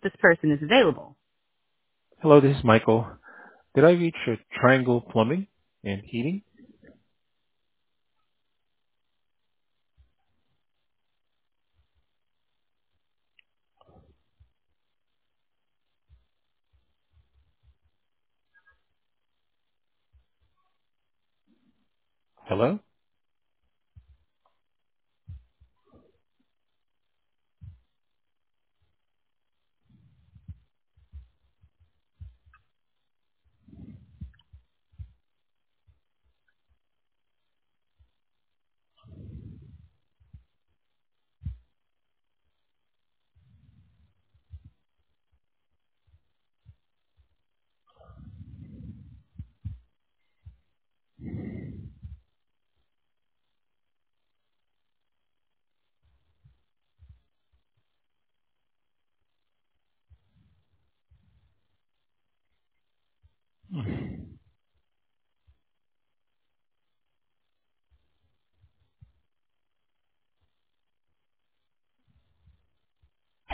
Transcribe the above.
this person is available. Hello, this is Michael. Did I reach Triangle Plumbing and Heating? Hello?